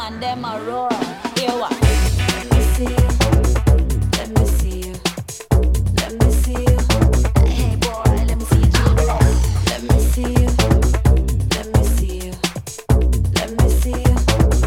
and them a roar. Here what? Let me see you. Let me see you. Let me see you. Hey boy, let me see you jiggle that. Let me see you. Let me see you. Let me see you.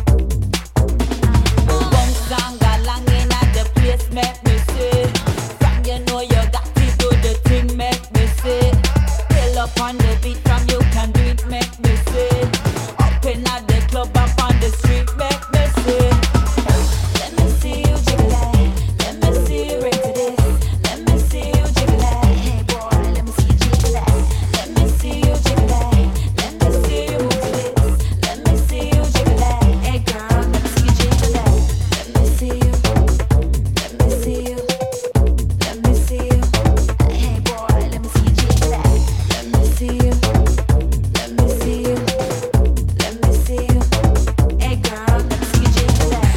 Bounce and galang in at the place, make me see. From you know you got to do the thing, make me see. Fill up on the beat, from you can do it, make me see. Up in at the club, up on the street, make me see. Let me see you jiggle that. Let me see you break to this. Let me see you jiggle that. Hey boy, let me see you jiggle that. Let me see you jiggle that. Let me see you move to this. Let me see you jiggle that. Hey girl, let me see you jiggle that. Let me see you. Let me see you. Let me see you. Hey boy, let me see you jiggle that. Let me see you. Let me see you. Let me see you. Hey girl, let me see you jiggle that.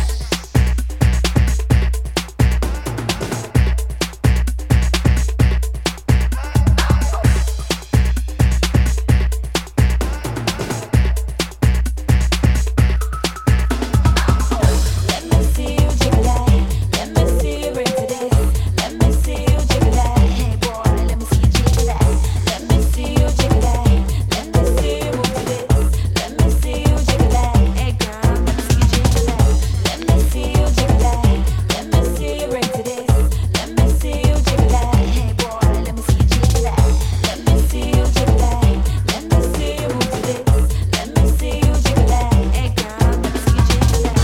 Let me see you jiggle that. Let me see you break to this. Let me see you jiggle that. Hey boy, let me see you jiggle that. Let me see you jiggle that. Let me see you move to this. Let me see you jiggle that. Hey girl, let me see you jiggle that. Let me see you jiggle that. Let me see you break to this. Let me see you jiggle that. Hey boy, let me see you jiggle that. Let me see you jiggle that. Let me see you move to this. Let me see you jiggle that. Hey girl, let me see you jiggle that.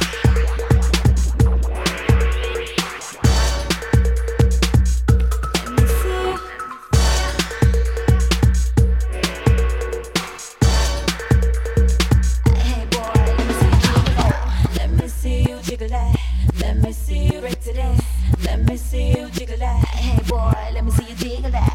Let me see you. Hey boy, let me see you jiggle that. Let me see you jiggle that. Let me see you break to this. Let me see you jiggle that. Hey boy, let me see you jiggle that.